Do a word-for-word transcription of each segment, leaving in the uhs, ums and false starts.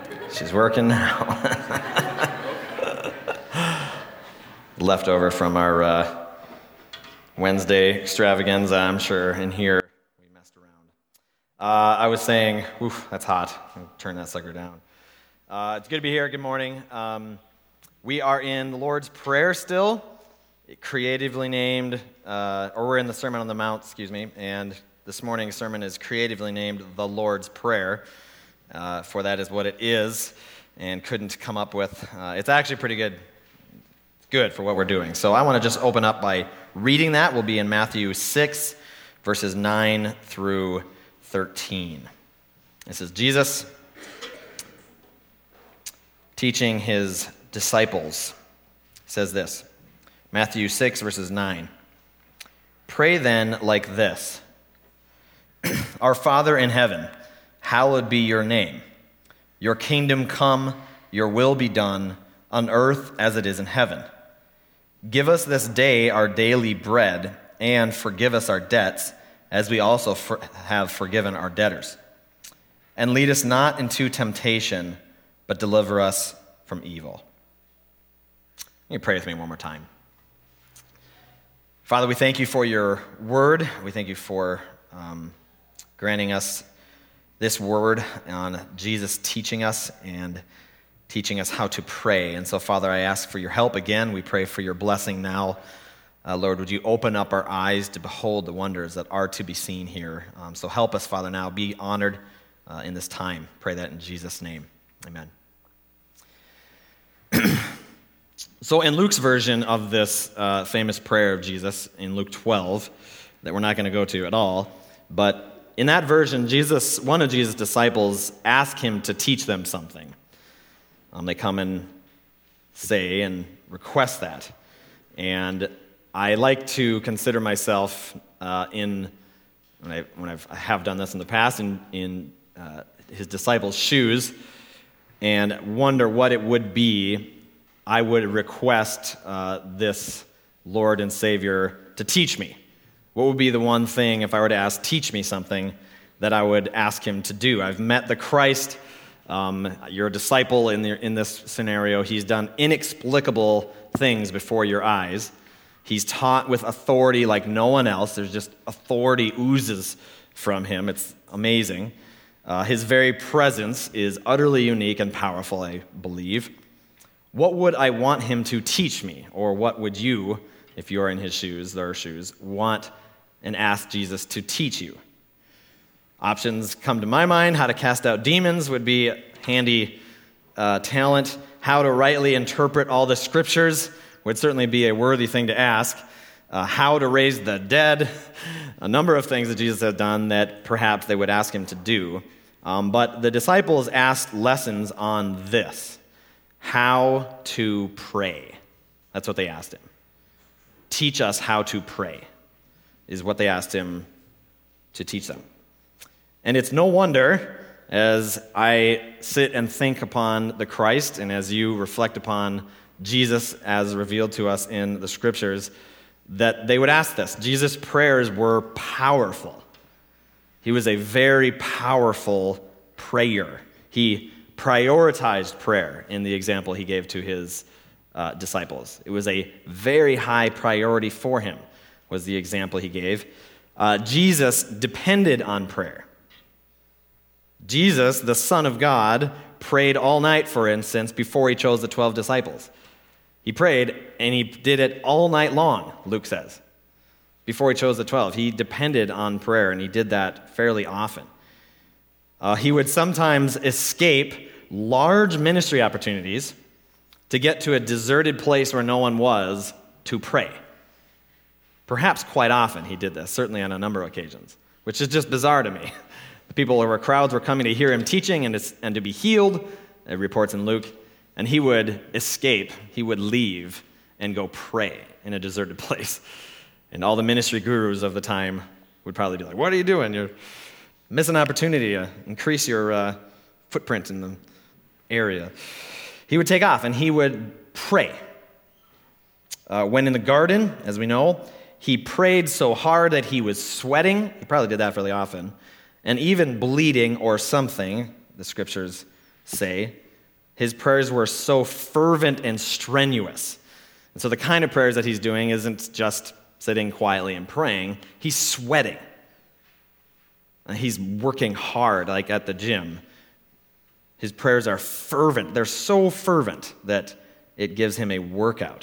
She's working now. Leftover from our uh, Wednesday extravaganza, I'm sure, in here. We messed around. Uh, I was saying, oof, that's hot. I'll turn that sucker down. Uh, it's good to be here. Good morning. Um, we are in the Lord's Prayer still, creatively named, uh, or we're in the Sermon on the Mount, excuse me, and this morning's sermon is creatively named the Lord's Prayer, uh, for that is what it is, and couldn't come up with. Uh, it's actually pretty good. It's good for what we're doing. So I want to just open up by reading that. We'll be in Matthew six, verses nine through thirteen. This is Jesus teaching his disciples. He says this, Matthew six, verses nine. Pray then like this. Our Father in heaven, hallowed be your name. Your kingdom come, your will be done, on earth as it is in heaven. Give us this day our daily bread, and forgive us our debts, as we also for- have forgiven our debtors. And lead us not into temptation, but deliver us from evil. You pray with me one more time. Father, we thank you for your word. We thank you for um, granting us this word on Jesus teaching us and teaching us how to pray. And so, Father, I ask for your help again. We pray for your blessing now. Uh, Lord, would you open up our eyes to behold the wonders that are to be seen here. Um, so help us, Father, now. Be honored uh, in this time. Pray that in Jesus' name. Amen. So in Luke's version of this uh, famous prayer of Jesus, in Luke twelve, that we're not going to go to at all, but in that version, Jesus, one of Jesus' disciples ask him to teach them something. Um, they come and say and request that. And I like to consider myself uh, in, when, I, when I've, I have done this in the past, in, in uh, his disciples' shoes, and wonder what it would be I would request uh, this Lord and Savior to teach me. What would be the one thing, if I were to ask, teach me something, that I would ask him to do? I've met the Christ. Um, you're a disciple in, the, in this scenario. He's done inexplicable things before your eyes. He's taught with authority like no one else. There's just authority oozes from him. It's amazing. Uh, his very presence is utterly unique and powerful, I believe. What would I want him to teach me? Or what would you, if you're in his shoes, their shoes, want and ask Jesus to teach you? Options come to my mind. How to cast out demons would be a handy uh, talent. How to rightly interpret all the scriptures would certainly be a worthy thing to ask. Uh, how to raise the dead. A number of things that Jesus has done that perhaps they would ask him to do. Um, but the disciples asked lessons on this. How to pray. That's what they asked him. Teach us how to pray is what they asked him to teach them. And it's no wonder, as I sit and think upon the Christ, and as you reflect upon Jesus as revealed to us in the Scriptures, that they would ask this. Jesus' prayers were powerful. He was a very powerful prayer. He prioritized prayer in the example he gave to his uh, disciples. It was a very high priority for him, was the example he gave. Uh, Jesus depended on prayer. Jesus, the Son of God, prayed all night, for instance, before he chose the twelve disciples. He prayed, and he did it all night long, Luke says. Before he chose the twelve, he depended on prayer, and he did that fairly often. Uh, he would sometimes escape large ministry opportunities to get to a deserted place where no one was to pray. Perhaps quite often he did this, certainly on a number of occasions, which is just bizarre to me. The people or crowds were coming to hear him teaching and to, and to be healed, it reports in Luke, and he would escape, he would leave and go pray in a deserted place. And all the ministry gurus of the time would probably be like, what are you doing? You're missing an opportunity to increase your uh, footprint in the area. He would take off and he would pray. Uh, when in the garden, as we know, he prayed so hard that he was sweating. He probably did that fairly often. And even bleeding or something, the scriptures say, his prayers were so fervent and strenuous. And so the kind of prayers that he's doing isn't just sitting quietly and praying. He's sweating. And he's working hard, like at the gym. His prayers are fervent. They're so fervent that it gives him a workout.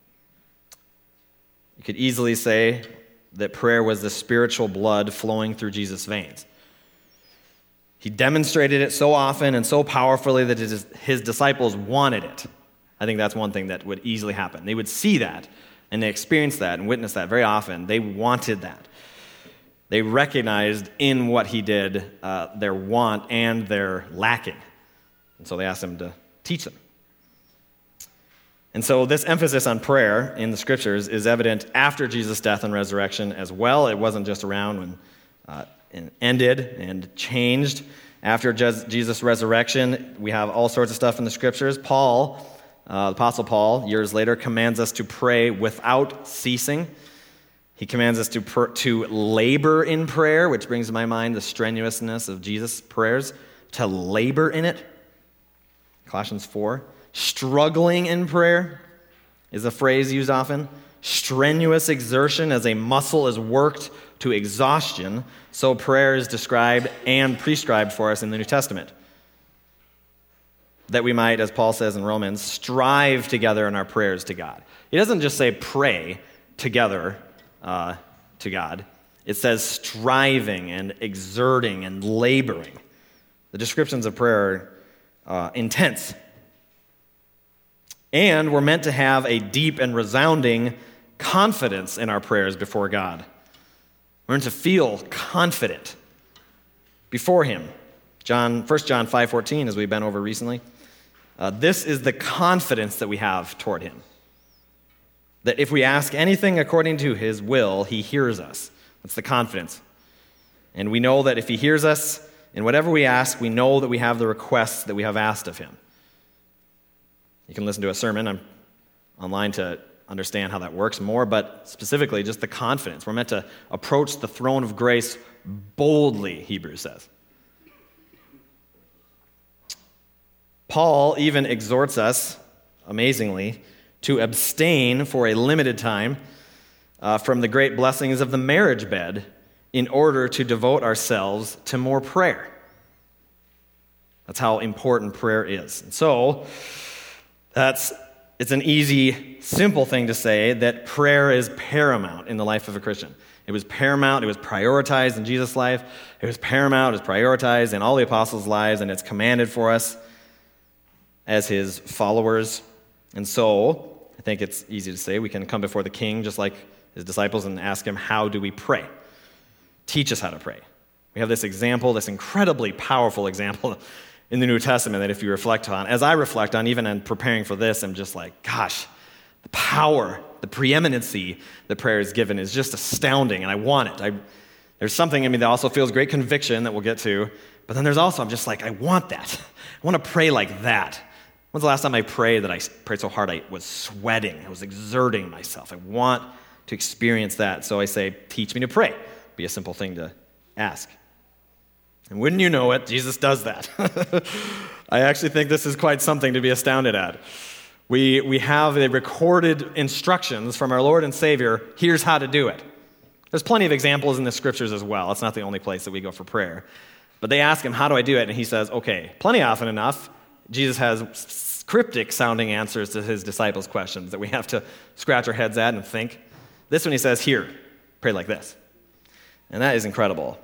You could easily say that prayer was the spiritual blood flowing through Jesus' veins. He demonstrated it so often and so powerfully that his, his disciples wanted it. I think that's one thing that would easily happen. They would see that, and they experienced that and witnessed that very often. They wanted that. They recognized in what he did uh, their want and their lacking. And so they asked him to teach them. And so this emphasis on prayer in the Scriptures is evident after Jesus' death and resurrection as well. It wasn't just around when uh, it ended and changed. After Jesus' resurrection, we have all sorts of stuff in the Scriptures. Paul, uh, the Apostle Paul, years later, commands us to pray without ceasing. He commands us to pr- to labor in prayer, which brings to my mind the strenuousness of Jesus' prayers, to labor in it. Colossians four. Struggling in prayer is a phrase used often. Strenuous exertion, as a muscle is worked to exhaustion, so prayer is described and prescribed for us in the New Testament. That we might, as Paul says in Romans, strive together in our prayers to God. He doesn't just say pray together uh, to God. It says striving and exerting and laboring. The descriptions of prayer are uh, intense. And we're meant to have a deep and resounding confidence in our prayers before God. We're meant to feel confident before Him. John, First John five fourteen, as we've been over recently, uh, this is the confidence that we have toward Him. That if we ask anything according to His will, He hears us. That's the confidence. And we know that if He hears us in whatever we ask, we know that we have the requests that we have asked of Him. You can listen to a sermon I'm online to understand how that works more, but specifically just the confidence. We're meant to approach the throne of grace boldly, Hebrews says. Paul even exhorts us, amazingly, to abstain for a limited time uh, from the great blessings of the marriage bed in order to devote ourselves to more prayer. That's how important prayer is. And so, that's it's an easy, simple thing to say that prayer is paramount in the life of a Christian. It was paramount, it was prioritized in Jesus' life, it was paramount, it was prioritized in all the apostles' lives, and it's commanded for us as His followers. And so, I think it's easy to say we can come before the King just like His disciples and ask Him, how do we pray? Teach us how to pray. We have this example, this incredibly powerful example in the New Testament that if you reflect on, as I reflect on, even in preparing for this, I'm just like, gosh, the power, the preeminency that prayer is given is just astounding, and I want it. I, there's something in me that also feels great conviction that we'll get to, but then there's also, I'm just like, I want that. I want to pray like that. When's the last time I prayed that I prayed so hard I was sweating, I was exerting myself? I want to experience that, so I say, teach me to pray. Be a simple thing to ask. And wouldn't you know it, Jesus does that. I actually think this is quite something to be astounded at. We, we have the recorded instructions from our Lord and Savior, here's how to do it. There's plenty of examples in the Scriptures as well. It's not the only place that we go for prayer. But they ask Him, how do I do it? And He says, okay, plenty often enough, Jesus has cryptic-sounding answers to His disciples' questions that we have to scratch our heads at and think. This one He says, here, pray like this. And that is incredible.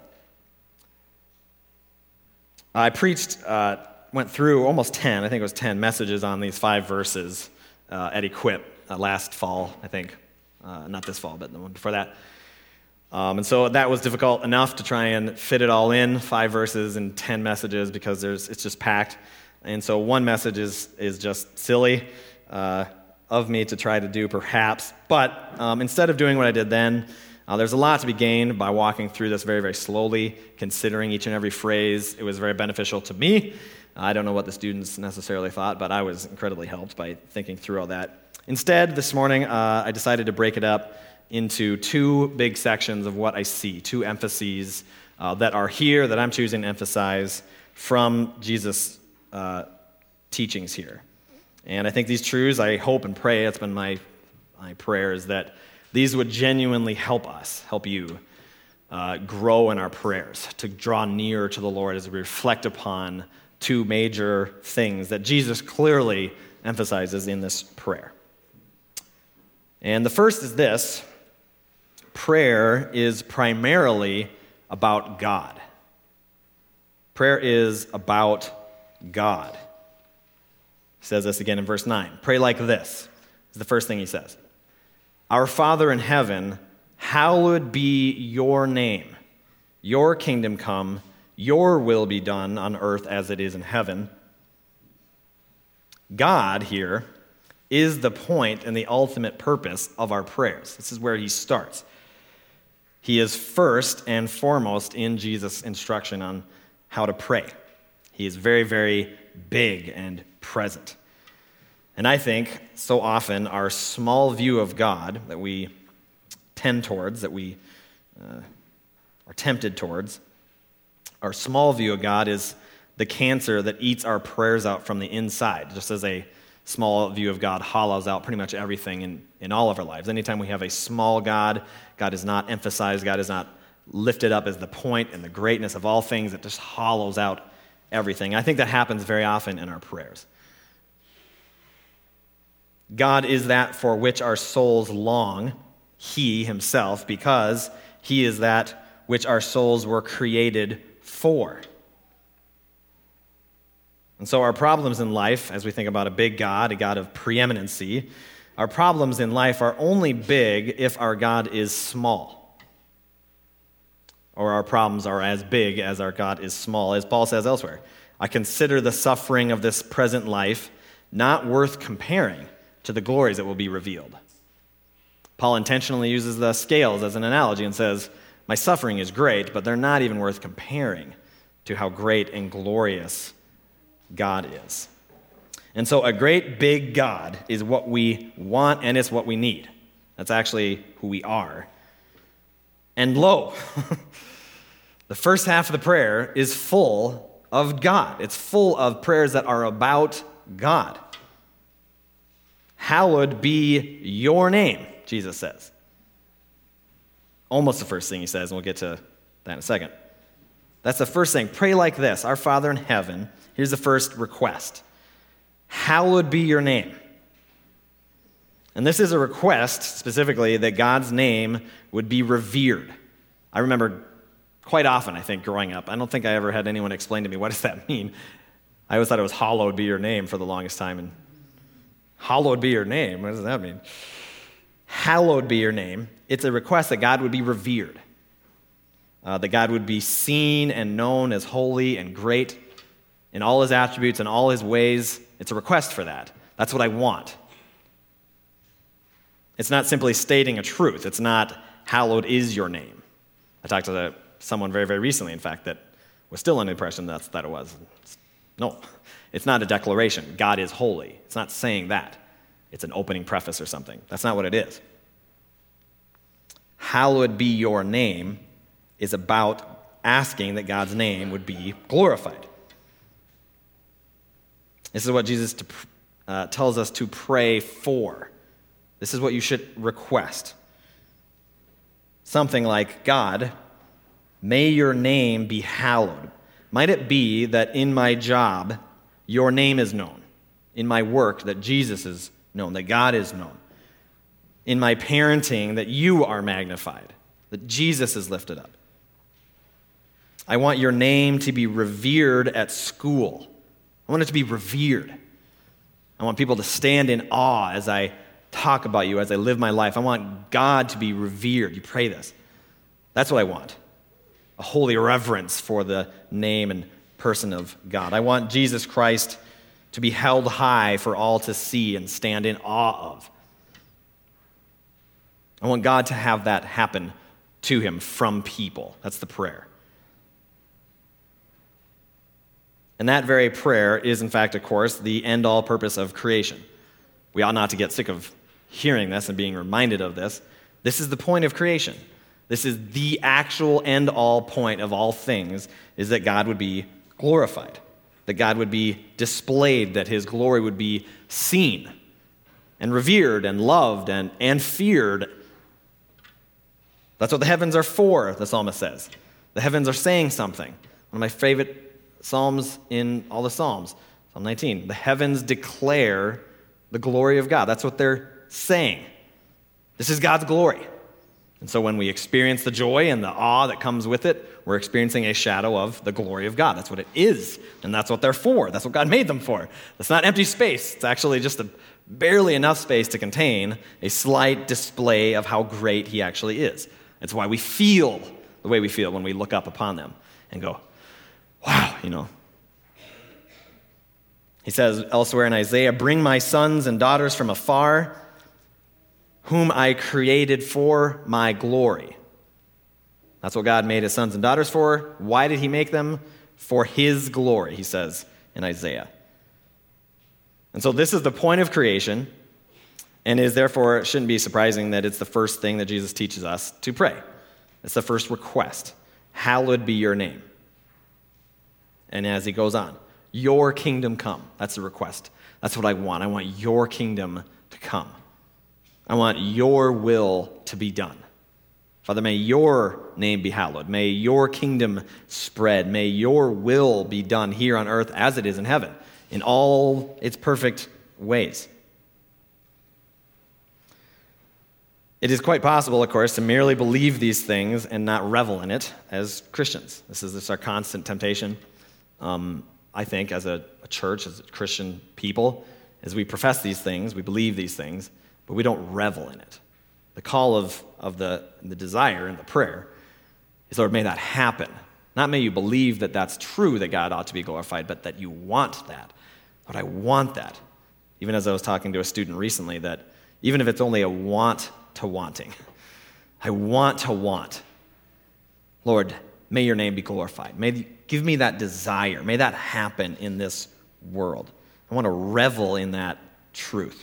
I preached, uh, went through almost ten, I think it was ten messages on these five verses uh, at Equip uh, last fall, I think. Uh, not this fall, but the one before that. Um, and so that was difficult enough to try and fit it all in, five verses and ten messages, because there's it's just packed. And so one message is, is just silly uh, of me to try to do, perhaps. But um, instead of doing what I did then, Uh, there's a lot to be gained by walking through this very, very slowly, considering each and every phrase. It was very beneficial to me. I don't know what the students necessarily thought, but I was incredibly helped by thinking through all that. Instead, this morning, uh, I decided to break it up into two big sections of what I see, two emphases uh, that are here that I'm choosing to emphasize from Jesus' uh, teachings here. And I think these truths, I hope and pray, that's been my, my prayer, is that these would genuinely help us, help you, uh, grow in our prayers, to draw nearer to the Lord as we reflect upon two major things that Jesus clearly emphasizes in this prayer. And the first is this: prayer is primarily about God. Prayer is about God. He says this again in verse nine. Pray like this is the first thing he says. Our Father in heaven, hallowed be your name. Your kingdom come, your will be done on earth as it is in heaven. God here is the point and the ultimate purpose of our prayers. This is where he starts. He is first and foremost in Jesus' instruction on how to pray. He is very, very big and present. And I think so often our small view of God that we tend towards, that we uh, are tempted towards, our small view of God is the cancer that eats our prayers out from the inside, just as a small view of God hollows out pretty much everything in, in all of our lives. Anytime we have a small God, God is not emphasized, God is not lifted up as the point and the greatness of all things, it just hollows out everything. I think that happens very often in our prayers. God is that for which our souls long, he himself, because he is that which our souls were created for. And so our problems in life, as we think about a big God, a God of preeminency, our problems in life are only big if our God is small. Or our problems are as big as our God is small. As Paul says elsewhere, I consider the suffering of this present life not worth comparing to the glories that will be revealed. Paul intentionally uses the scales as an analogy and says, my suffering is great, but they're not even worth comparing to how great and glorious God is. And so a great big God is what we want, and it's what we need. That's actually who we are. And lo, the first half of the prayer is full of God. It's full of prayers that are about God. Hallowed be your name, Jesus says. Almost the first thing he says, and we'll get to that in a second. That's the first thing. Pray like this: Our Father in heaven. Here's the first request. Hallowed be your name. And this is a request, specifically, that God's name would be revered. I remember quite often, I think, growing up, I don't think I ever had anyone explain to me, what does that mean? I always thought it was hallowed be your name for the longest time. And hallowed be your name, what does that mean? Hallowed be your name. It's a request that God would be revered. Uh, that God would be seen and known as holy and great in all his attributes and all his ways. It's a request for that. That's what I want. It's not simply stating a truth. It's not, hallowed is your name. I talked to someone very, very recently, in fact, that was still under the impression that, that it was. No, it's not a declaration. God is holy. It's not saying that. It's an opening preface or something. That's not what it is. Hallowed be your name is about asking that God's name would be glorified. This is what Jesus uh, tells us to pray for. This is what you should request. Something like, God, may your name be hallowed. Might it be that in my job, your name is known. In my work, that Jesus is known, that God is known. In my parenting, that you are magnified, that Jesus is lifted up. I want your name to be revered at school. I want it to be revered. I want people to stand in awe as I talk about you, as I live my life. I want God to be revered. You pray this. That's what I want. A holy reverence for the name and person of God. I want Jesus Christ to be held high for all to see and stand in awe of. I want God to have that happen to him from people. That's the prayer. And that very prayer is, in fact, of course, the end-all purpose of creation. We ought not to get sick of hearing this and being reminded of this. This is the point of creation. This is the actual end-all point of all things, is that God would be glorified. that God would be displayed, that his glory would be seen and revered and loved and, and feared. That's what the heavens are for, the psalmist says. The heavens are saying something. One of my favorite psalms in all the Psalms, Psalm nineteen. The heavens declare the glory of God. That's what they're saying. This is God's glory. And so when we experience the joy and the awe that comes with it, we're experiencing a shadow of the glory of God. That's what it is, and that's what they're for. That's what God made them for. It's not empty space. It's actually just a barely enough space to contain a slight display of how great he actually is. It's why we feel the way we feel when we look up upon them and go, wow, you know. He says elsewhere in Isaiah, bring my sons and daughters from afar, whom I created for my glory. That's what God made his sons and daughters for. Why did he make them? For his glory, he says in Isaiah. And so this is the point of creation, and is therefore, it shouldn't be surprising that it's the first thing that Jesus teaches us to pray. It's the first request. Hallowed be your name. And as he goes on, your kingdom come. That's the request. That's what I want. I want your kingdom to come. I want your will to be done. Father, may your name be hallowed. May your kingdom spread. May your will be done here on earth as it is in heaven, in all its perfect ways. It is quite possible, of course, to merely believe these things and not revel in it as Christians. This is this our constant temptation, um, I think, as a, a church, as a Christian people, as we profess these things, we believe these things, but we don't revel in it. The call of, of the, the desire and the prayer is, Lord, may that happen. Not may you believe that that's true, that God ought to be glorified, but that you want that. Lord, I want that. Even as I was talking to a student recently, that even if it's only a want to wanting, I want to want. Lord, may your name be glorified. May give me that desire. May that happen in this world. I want to revel in that truth.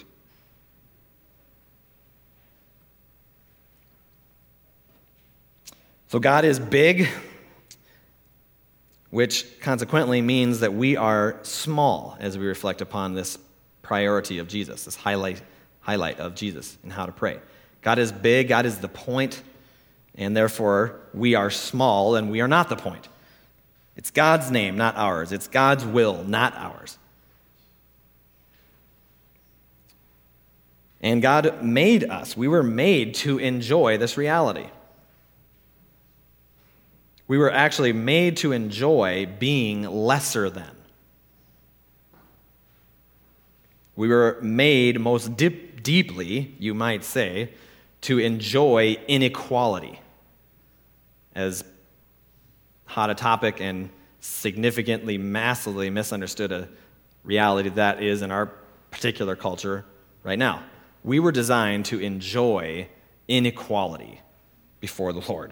So God is big, which consequently means that we are small as we reflect upon this priority of Jesus, this highlight, highlight of Jesus and how to pray. God is big, God is the point, and therefore we are small and we are not the point. It's God's name, not ours. It's God's will, not ours. And God made us. We were made to enjoy this reality. We were actually made to enjoy being lesser than. We were made most dip, deeply, you might say, to enjoy inequality. As hot a topic and significantly, massively misunderstood a reality that is in our particular culture right now. We were designed to enjoy inequality before the Lord.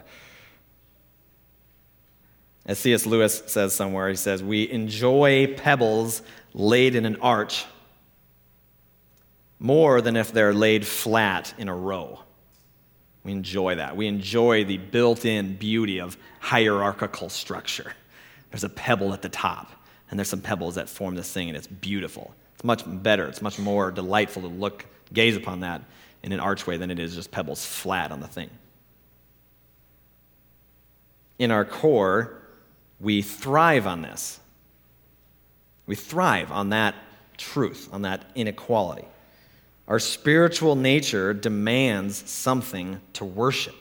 As C S Lewis says somewhere, he says, we enjoy pebbles laid in an arch more than if they're laid flat in a row. We enjoy that. We enjoy the built-in beauty of hierarchical structure. There's a pebble at the top, and there's some pebbles that form this thing, and it's beautiful. It's much better. It's much more delightful to look, gaze upon that in an archway than it is just pebbles flat on the thing. In our core, we thrive on this. We thrive on that truth, on that inequality. Our spiritual nature demands something to worship.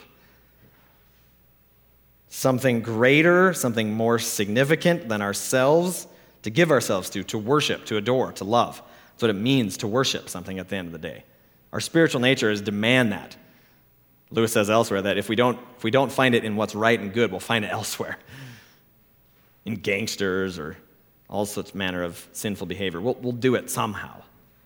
Something greater, something more significant than ourselves to give ourselves to, to worship, to adore, to love. That's what it means to worship something at the end of the day. Our spiritual nature is demand that. Lewis says elsewhere that if we don't, if we don't find it in what's right and good, we'll find it elsewhere. In gangsters or all such manner of sinful behavior. We'll, we'll do it somehow.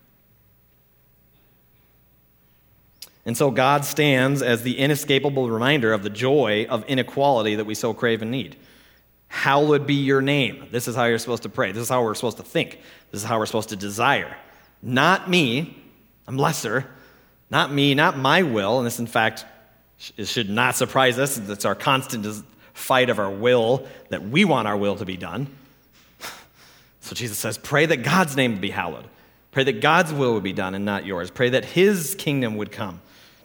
And so God stands as the inescapable reminder of the joy of inequality that we so crave and need. Hallowed be your name. This is how you're supposed to pray. This is how we're supposed to think. This is how we're supposed to desire. Not me. I'm lesser. Not me, not my will. And this, in fact, it should not surprise us. It's our constant fight of our will, that we want our will to be done. So Jesus says, pray that God's name would be hallowed. Pray that God's will would be done and not yours. Pray that his kingdom would come.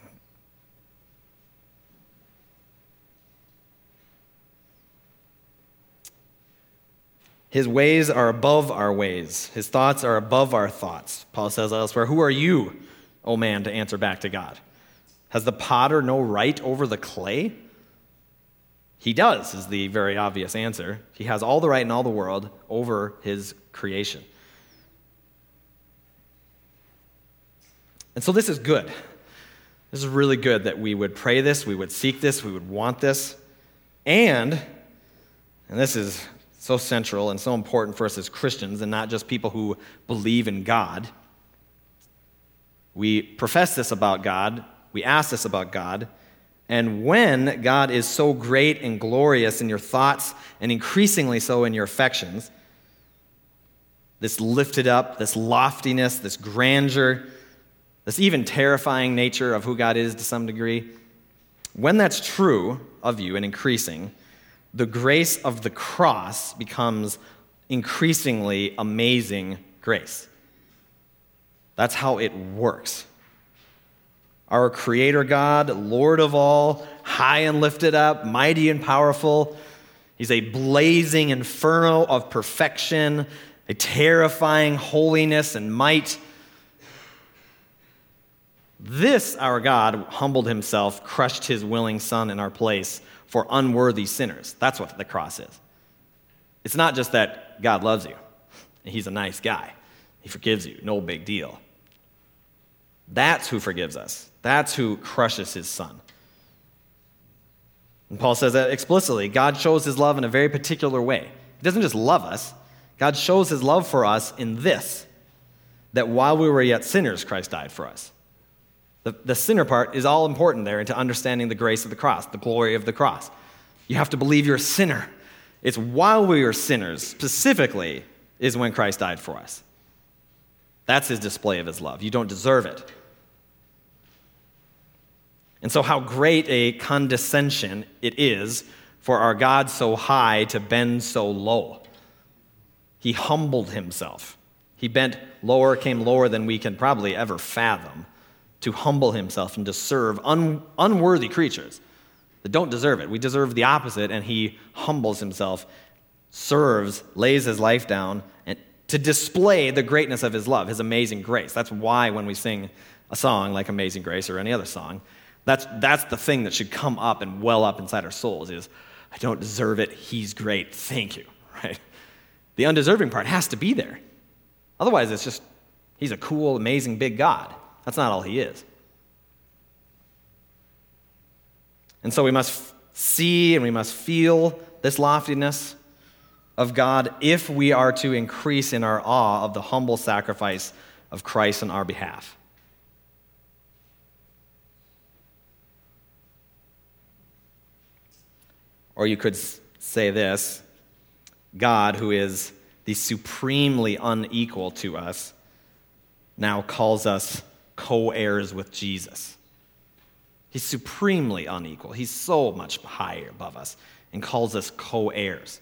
His ways are above our ways. His thoughts are above our thoughts. Paul says elsewhere, who are you, O man, to answer back to God? Has the potter no right over the clay? He does, is the very obvious answer. He has all the right in all the world over his creation. And so this is good. This is really good that we would pray this, we would seek this, we would want this. And, and this is so central and so important for us as Christians and not just people who believe in God. We profess this about God, we ask this about God, and when God is so great and glorious in your thoughts and increasingly so in your affections, this lifted up, this loftiness, this grandeur, this even terrifying nature of who God is to some degree, when that's true of you and increasing, the grace of the cross becomes increasingly amazing grace. That's how it works. Our Creator God, Lord of all, high and lifted up, mighty and powerful. He's a blazing inferno of perfection, a terrifying holiness and might. This, our God, humbled himself, crushed his willing Son in our place for unworthy sinners. That's what the cross is. It's not just that God loves you. He's a nice guy. He forgives you. No big deal. That's who forgives us. That's who crushes his Son. And Paul says that explicitly. God shows his love in a very particular way. He doesn't just love us. God shows his love for us in this, that while we were yet sinners, Christ died for us. The, the sinner part is all important there into understanding the grace of the cross, the glory of the cross. You have to believe you're a sinner. It's while we were sinners, specifically, is when Christ died for us. That's his display of his love. You don't deserve it. And so how great a condescension it is for our God so high to bend so low. He humbled himself. He bent lower, came lower than we can probably ever fathom, to humble himself and to serve un- unworthy creatures that don't deserve it. We deserve the opposite, and he humbles himself, serves, lays his life down, and to display the greatness of his love, his amazing grace. That's why when we sing a song like Amazing Grace or any other song, that's, that's the thing that should come up and well up inside our souls is, I don't deserve it, he's great, thank you, right? The undeserving part has to be there. Otherwise, it's just, he's a cool, amazing, big God. That's not all he is. And so we must see and we must feel this loftiness of God if we are to increase in our awe of the humble sacrifice of Christ on our behalf. Or you could say this, God, who is the supremely unequal to us, now calls us co-heirs with Jesus. He's supremely unequal. He's so much higher above us and calls us co-heirs.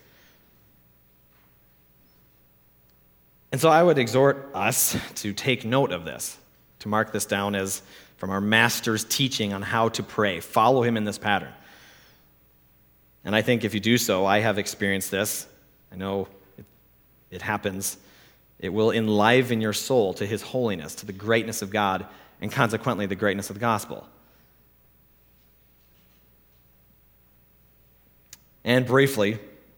And so I would exhort us to take note of this, to mark this down as from our master's teaching on how to pray. Follow him in this pattern. And I think if you do so, I have experienced this. I know it, it happens. It will enliven your soul to his holiness, to the greatness of God, and consequently the greatness of the gospel. And briefly,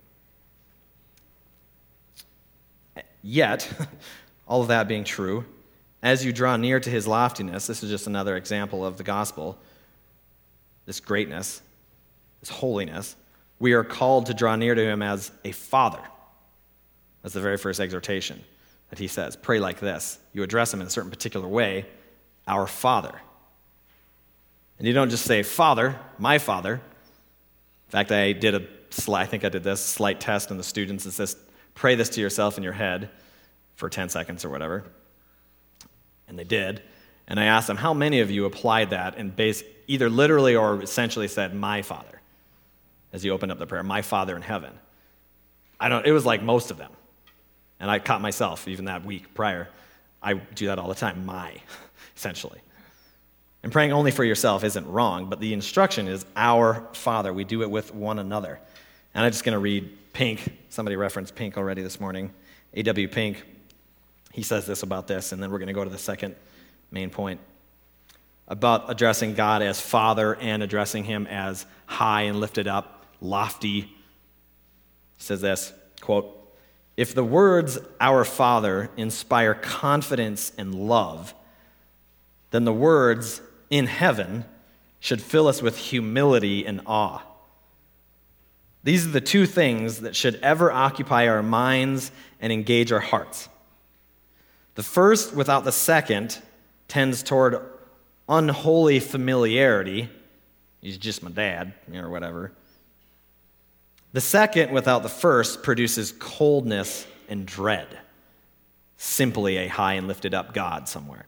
yet, all of that being true, as you draw near to his loftiness, this is just another example of the gospel, this greatness, this holiness, we are called to draw near to him as a father. That's the very first exhortation that he says. Pray like this. You address him in a certain particular way, our Father. And you don't just say, Father, my Father. In fact, I did a slight, I think I did this slight test on the students. It says, pray this to yourself in your head for ten seconds or whatever. And they did. And I asked them, how many of you applied that and based, either literally or essentially said, my Father, as you opened up the prayer, my Father in heaven? I don't, it was like most of them. And I caught myself even that week prior. I do that all the time, my, essentially. And praying only for yourself isn't wrong, but the instruction is our Father. We do it with one another. And I'm just going to read Pink. Somebody referenced Pink already this morning. A W Pink. He says this about this, and then we're going to go to the second main point about addressing God as Father and addressing him as high and lifted up, lofty. He says this, quote, "If the words, our Father, inspire confidence and love, then the words, in heaven, should fill us with humility and awe. These are the two things that should ever occupy our minds and engage our hearts. The first, without the second, tends toward unholy familiarity. He's just my dad, or whatever. The second, without the first, produces coldness and dread. Simply a high and lifted up God somewhere.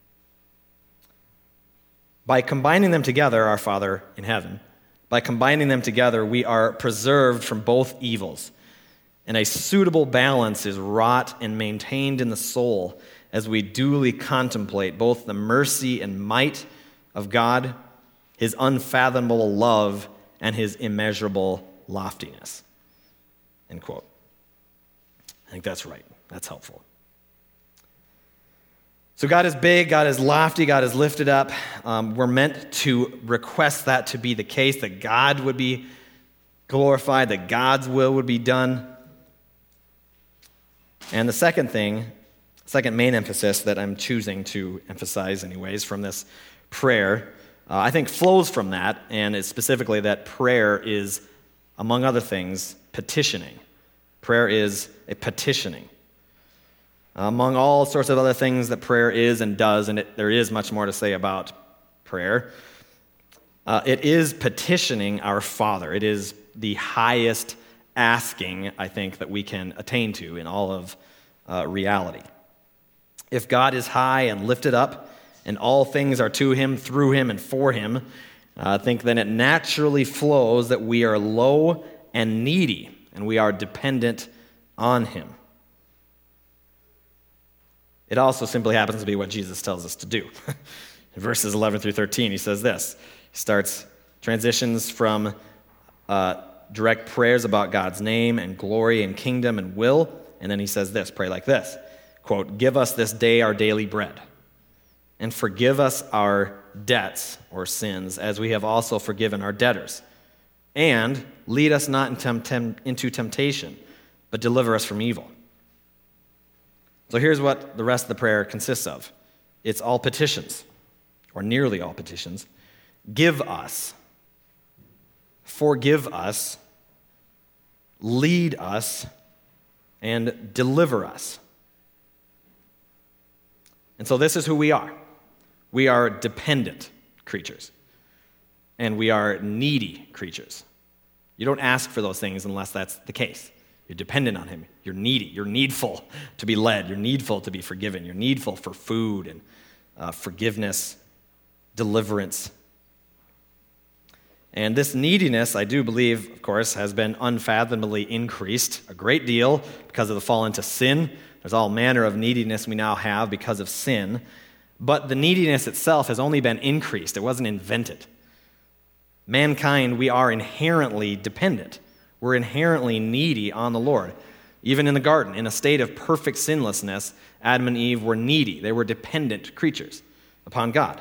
By combining them together, our Father in heaven, by combining them together, we are preserved from both evils, and a suitable balance is wrought and maintained in the soul as we duly contemplate both the mercy and might of God, his unfathomable love, and his immeasurable loftiness." End quote. I think that's right. That's helpful. So God is big, God is lofty, God is lifted up. Um, we're meant to request that to be the case, that God would be glorified, that God's will would be done. And the second thing, second main emphasis that I'm choosing to emphasize anyways from this prayer, uh, I think flows from that, and it's specifically that prayer is, among other things, petitioning. Prayer is a petitioning. Among all sorts of other things that prayer is and does, and it, there is much more to say about prayer, uh, it is petitioning our Father. It is the highest asking, I think, that we can attain to in all of uh, reality. If God is high and lifted up, and all things are to him, through him, and for him, uh, I think then it naturally flows that we are low and needy, and we are dependent on him. It also simply happens to be what Jesus tells us to do. In verses eleven through thirteen, he says this. He starts, transitions from uh, direct prayers about God's name and glory and kingdom and will, and then he says this, pray like this, quote, "Give us this day our daily bread, and forgive us our debts or sins, as we have also forgiven our debtors. And lead us not into temptation, but deliver us from evil." So here's what the rest of the prayer consists of. It's all petitions, or nearly all petitions. Give us, forgive us, lead us, and deliver us. And so this is who we are. We are dependent creatures, and we are needy creatures. You don't ask for those things unless that's the case. You're dependent on him. You're needy. You're needful to be led. You're needful to be forgiven. You're needful for food and uh, forgiveness, deliverance. And this neediness, I do believe, of course, has been unfathomably increased a great deal because of the fall into sin. There's all manner of neediness we now have because of sin. But the neediness itself has only been increased. It wasn't invented. Mankind, we are inherently dependent. We're inherently needy on the Lord. Even in the garden, in a state of perfect sinlessness, Adam and Eve were needy. They were dependent creatures upon God.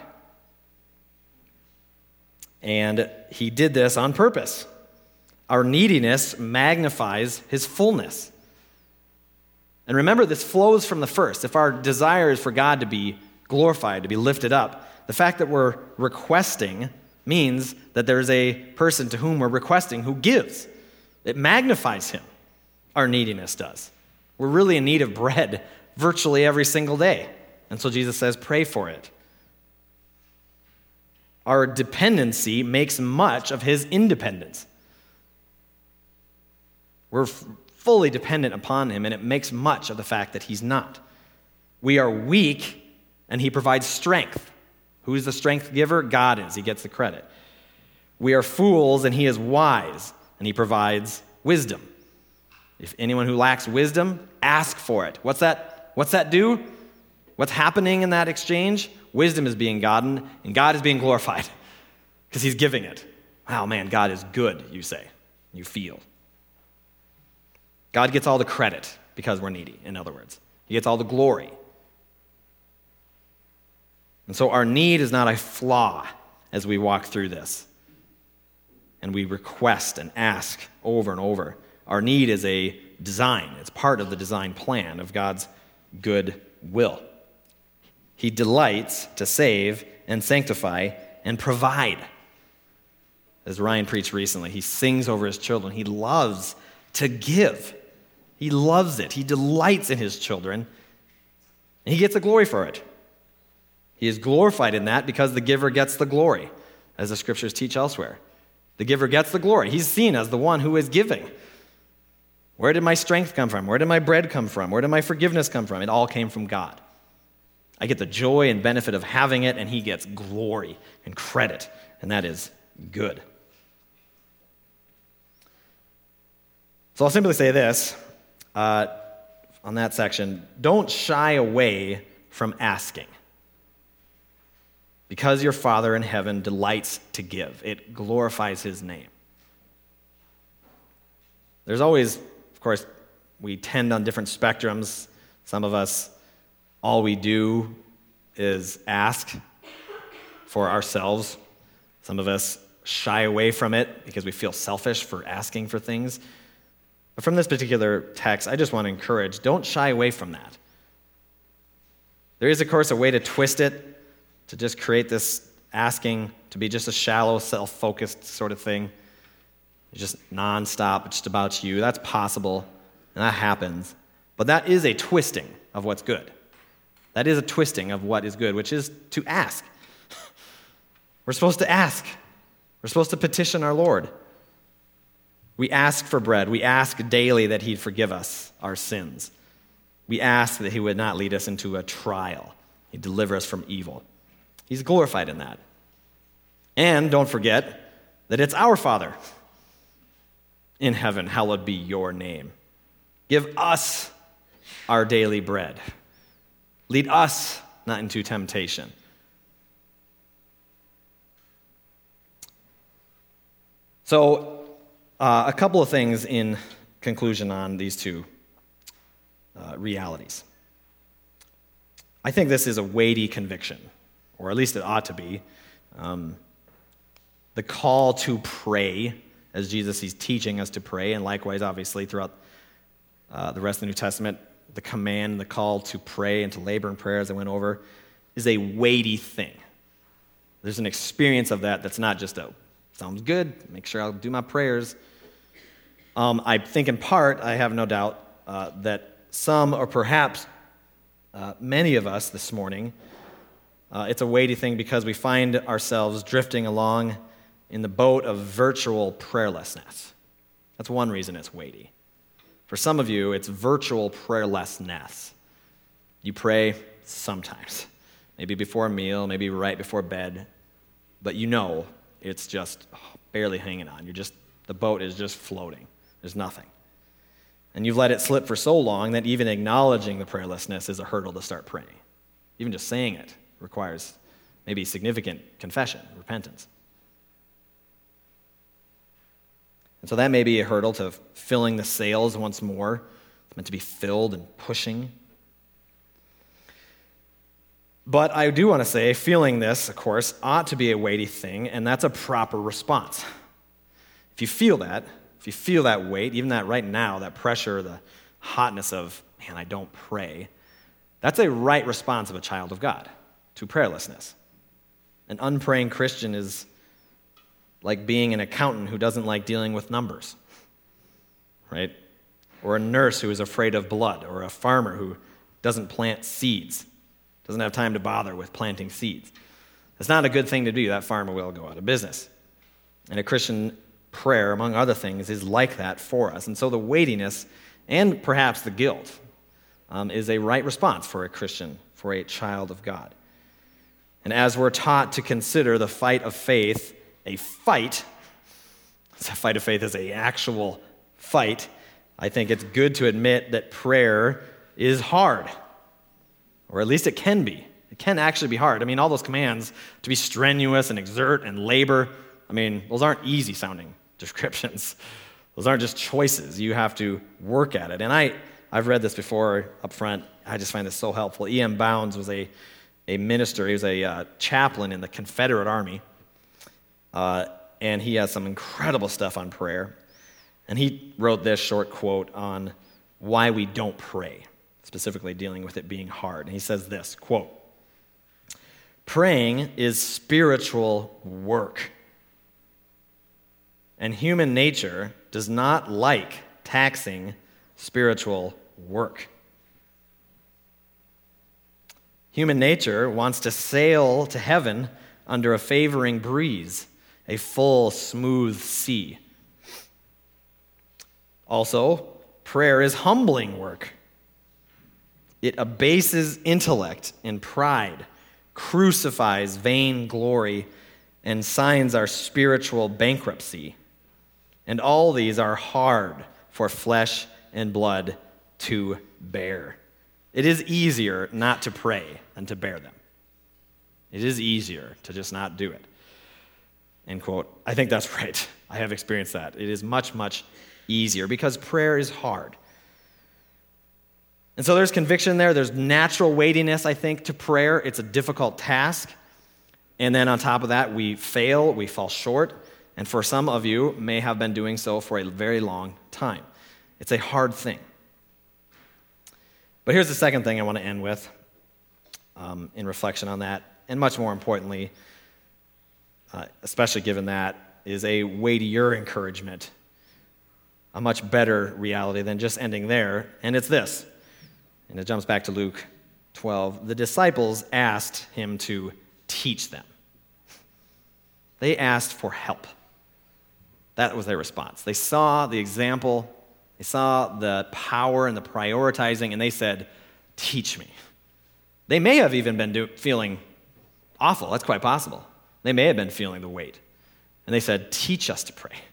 And he did this on purpose. Our neediness magnifies his fullness. And remember, this flows from the first. If our desire is for God to be glorified, to be lifted up, the fact that we're requesting means that there's a person to whom we're requesting who gives. It magnifies him. Our neediness does. We're really in need of bread virtually every single day. And so Jesus says, pray for it. Our dependency makes much of his independence. We're f- fully dependent upon him, and it makes much of the fact that he's not. We are weak, and he provides strength. Who's the strength giver? God is. He gets the credit. We are fools, and he is wise, and he provides wisdom. If anyone who lacks wisdom, ask for it. What's that? What's that do? What's happening in that exchange? Wisdom is being gotten, and God is being glorified because he's giving it. Wow, man, God is good, you say. You feel. God gets all the credit because we're needy, in other words. He gets all the glory. And so our need is not a flaw as we walk through this. And we request and ask over and over. Our need is a design. It's part of the design plan of God's good will. He delights to save and sanctify and provide. As Ryan preached recently, he sings over his children. He loves to give. He loves it. He delights in his children. And he gets the glory for it. He is glorified in that because the giver gets the glory, as the scriptures teach elsewhere. The giver gets the glory. He's seen as the one who is giving. Where did my strength come from? Where did my bread come from? Where did my forgiveness come from? It all came from God. I get the joy and benefit of having it, and he gets glory and credit, and that is good. So I'll simply say this uh, on that section. Don't shy away from asking. Because your Father in heaven delights to give. It glorifies his name. There's always, of course, we tend on different spectrums. Some of us, all we do is ask for ourselves. Some of us shy away from it because we feel selfish for asking for things. But from this particular text, I just want to encourage, don't shy away from that. There is, of course, a way to twist it, to just create this asking to be just a shallow, self-focused sort of thing. It's just nonstop, just about you. That's possible, and that happens. But that is a twisting of what's good. That is a twisting of what is good, which is to ask. We're supposed to ask. We're supposed to petition our Lord. We ask for bread. We ask daily that he'd forgive us our sins. We ask that he would not lead us into a trial. He'd deliver us from evil. He's glorified in that. And don't forget that it's our Father in heaven, hallowed be your name. Give us our daily bread. Lead us not into temptation. So, uh, a couple of things in conclusion on these two uh, realities. I think this is a weighty conviction, or at least it ought to be. Um, the call to pray, as Jesus is teaching us to pray, and likewise, obviously, throughout uh, the rest of the New Testament, the command, the call to pray and to labor in prayer, as I went over, is a weighty thing. There's an experience of that that's not just a, sounds good, make sure I'll do my prayers. Um, I think in part, I have no doubt, uh, that some, or perhaps uh, many of us this morning, uh, it's a weighty thing because we find ourselves drifting along in the boat of virtual prayerlessness. That's one reason it's weighty. For some of you, it's virtual prayerlessness. You pray sometimes, maybe before a meal, maybe right before bed, but you know it's just barely hanging on. You're just, the boat is just floating. There's nothing. And you've let it slip for so long that even acknowledging the prayerlessness is a hurdle to start praying. Even just saying it requires maybe significant confession, repentance. And so that may be a hurdle to filling the sails once more. It's meant to be filled and pushing. But I do want to say, feeling this, of course, ought to be a weighty thing, and that's a proper response. If you feel that, if you feel that weight, even that right now, that pressure, the hotness of, man, I don't pray, that's a right response of a child of God to prayerlessness. An unpraying Christian is like being an accountant who doesn't like dealing with numbers, right? Or a nurse who is afraid of blood, or a farmer who doesn't plant seeds, doesn't have time to bother with planting seeds. It's not a good thing to do. That farmer will go out of business. And a Christian prayer, among other things, is like that for us. And so the weightiness and perhaps the guilt um, is a right response for a Christian, for a child of God. And as we're taught to consider the fight of faith a fight, the fight of faith is an actual fight, I think it's good to admit that prayer is hard, or at least it can be. It can actually be hard. I mean, all those commands to be strenuous and exert and labor, I mean, those aren't easy-sounding descriptions. Those aren't just choices. You have to work at it. And I, I've read this before up front. I just find this so helpful. E M Bounds was a, a minister. He was a uh, chaplain in the Confederate Army. Uh, and he has some incredible stuff on prayer. And he wrote this short quote on why we don't pray, specifically dealing with it being hard. And he says this, quote, "Praying is spiritual work. And human nature does not like taxing spiritual work. Human nature wants to sail to heaven under a favoring breeze, a full, smooth sea. Also, prayer is humbling work. It abases intellect and pride, crucifies vain glory, and signs our spiritual bankruptcy. And all these are hard for flesh and blood to bear. It is easier not to pray than to bear them. It is easier to just not do it." End quote. I think that's right. I have experienced that. It is much, much easier because prayer is hard. And so there's conviction there. There's natural weightiness, I think, to prayer. It's a difficult task. And then on top of that, we fail, we fall short. And for some of you, may have been doing so for a very long time. It's a hard thing. But here's the second thing I want to end with um, in reflection on that. And much more importantly, uh, especially given that, is a weightier encouragement, a much better reality than just ending there. And it's this. And it jumps back to Luke twelve. The disciples asked him to teach them. They asked for help. That was their response. They saw the example, they saw the power and the prioritizing, and they said, "Teach me." They may have even been do- feeling awful. That's quite possible. They may have been feeling the weight. And they said, "Teach us to pray."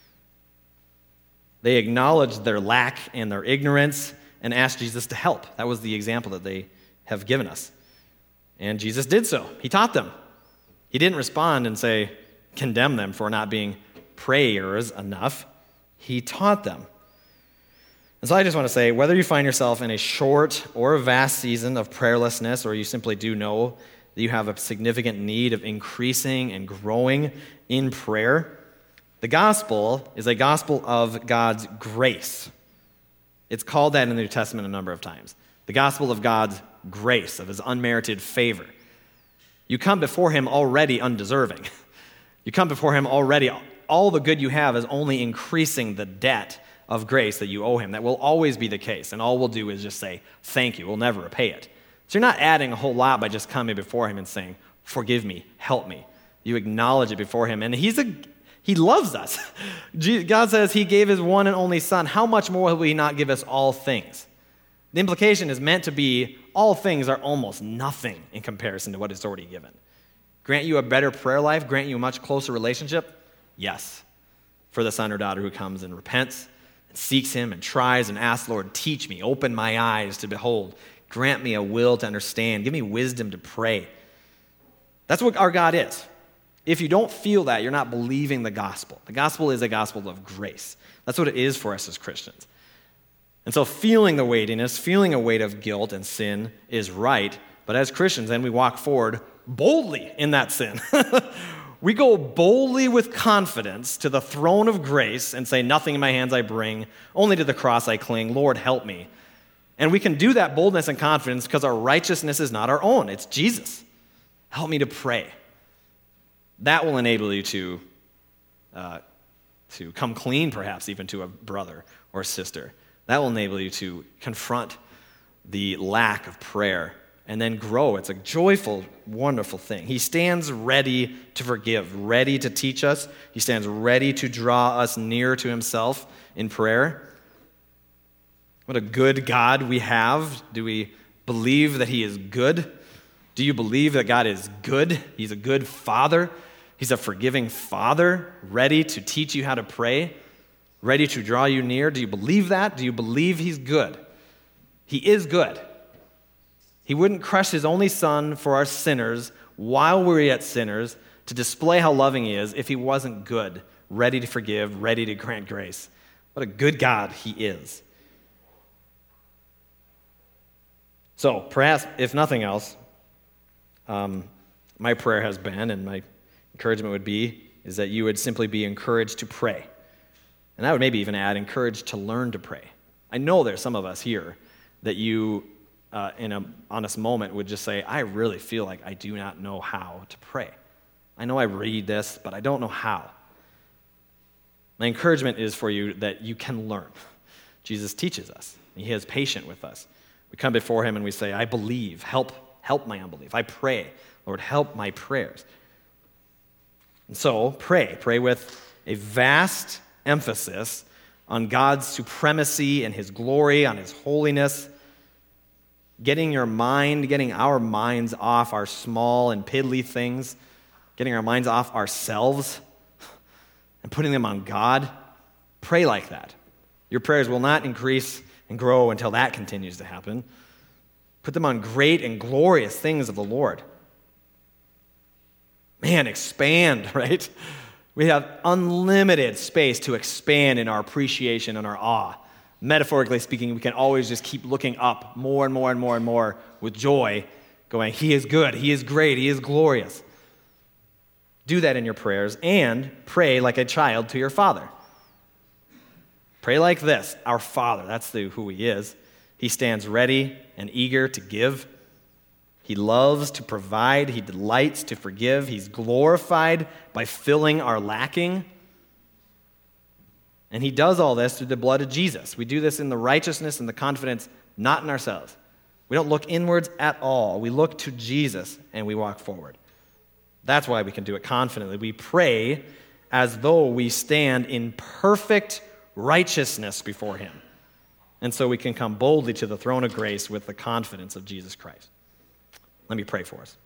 They acknowledged their lack and their ignorance and asked Jesus to help. That was the example that they have given us. And Jesus did so. He taught them. He didn't respond and say, condemn them for not being prayers enough. He taught them. And so I just want to say, whether you find yourself in a short or a vast season of prayerlessness, or you simply do know that you have a significant need of increasing and growing in prayer, the gospel is a gospel of God's grace. It's called that in the New Testament a number of times. The gospel of God's grace, of his unmerited favor. You come before him already undeserving. You come before him already, all the good you have is only increasing the debt of grace that you owe him. That will always be the case, and all we'll do is just say, thank you, we'll never repay it. So you're not adding a whole lot by just coming before him and saying, forgive me, help me. You acknowledge it before him, and he's a, he loves us. God says he gave his one and only son. How much more will he not give us all things? The implication is meant to be, all things are almost nothing in comparison to what is already given. Grant you a better prayer life, grant you a much closer relationship? Yes. For the son or daughter who comes and repents and seeks him and tries and asks, Lord, teach me, open my eyes to behold, grant me a will to understand, give me wisdom to pray. That's what our God is. If you don't feel that, you're not believing the gospel. The gospel is a gospel of grace. That's what it is for us as Christians. And so feeling the weightiness, feeling a weight of guilt and sin is right, but as Christians, then we walk forward boldly in that sin. We go boldly with confidence to the throne of grace and say, nothing in my hands I bring, only to the cross I cling. Lord, help me. And we can do that boldness and confidence because our righteousness is not our own. It's Jesus. Help me to pray. That will enable you to, uh, to come clean, perhaps, even to a brother or sister. That will enable you to confront the lack of prayer and then grow. It's a joyful, wonderful thing. He stands ready to forgive, ready to teach us. He stands ready to draw us near to himself in prayer. What a good God we have. Do we believe that he is good? Do you believe that God is good? He's a good father. He's a forgiving father, ready to teach you how to pray, ready to draw you near. Do you believe that? Do you believe he's good? He is good. He wouldn't crush his only son for our sinners while we were yet sinners to display how loving he is if he wasn't good, ready to forgive, ready to grant grace. What a good God he is. So, perhaps, if nothing else, um, my prayer has been, and my encouragement would be, is that you would simply be encouraged to pray. And I would maybe even add, encouraged to learn to pray. I know there's some of us here that you, uh, in an honest moment, would just say, I really feel like I do not know how to pray. I know I read this, but I don't know how. My encouragement is for you that you can learn. Jesus teaches us. He is patient with us. We come before him and we say, I believe. Help, help my unbelief. I pray. Lord, help my prayers. And so, pray. Pray with a vast emphasis on God's supremacy and his glory, on his holiness. Getting your mind, getting our minds off our small and piddly things. Getting our minds off ourselves and putting them on God. Pray like that. Your prayers will not increase and grow until that continues to happen. Put them on great and glorious things of the Lord. Man, expand, right? We have unlimited space to expand in our appreciation and our awe. Metaphorically speaking, we can always just keep looking up more and more and more and more with joy, going, he is good, he is great, he is glorious. Do that in your prayers, and pray like a child to your Father. Pray like this, our Father, that's the, who he is. He stands ready and eager to give. He loves to provide. He delights to forgive. He's glorified by filling our lacking. And he does all this through the blood of Jesus. We do this in the righteousness and the confidence, not in ourselves. We don't look inwards at all. We look to Jesus and we walk forward. That's why we can do it confidently. We pray as though we stand in perfect righteousness before him. And so we can come boldly to the throne of grace with the confidence of Jesus Christ. Let me pray for us.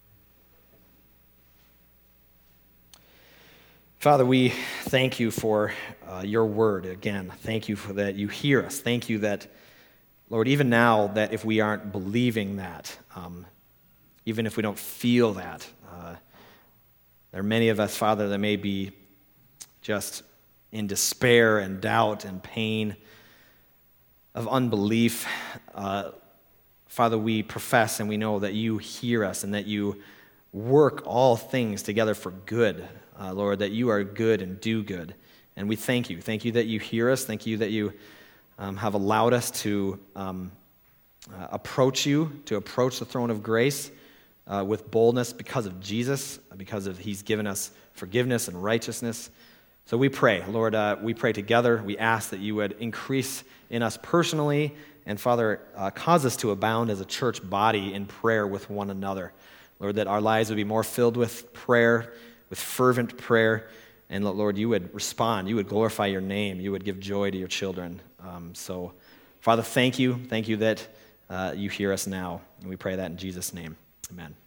Father, we thank you for uh, your word again. Thank you for that you hear us. Thank you that, Lord, even now that if we aren't believing that, um, even if we don't feel that, uh, there are many of us, Father, that may be just in despair and doubt and pain of unbelief. Uh, Father, we profess and we know that you hear us and that you work all things together for good, uh, Lord, that you are good and do good. And we thank you. Thank you that you hear us. Thank you that you um, have allowed us to um, uh, approach you, to approach the throne of grace uh, with boldness because of Jesus, because of he's given us forgiveness and righteousness. So we pray, Lord, uh, we pray together. We ask that you would increase in us personally, and Father, uh, cause us to abound as a church body in prayer with one another. Lord, that our lives would be more filled with prayer, with fervent prayer, and Lord, you would respond, you would glorify your name, you would give joy to your children. Um, so, Father, thank you. Thank you that uh, you hear us now, and we pray that in Jesus' name. Amen.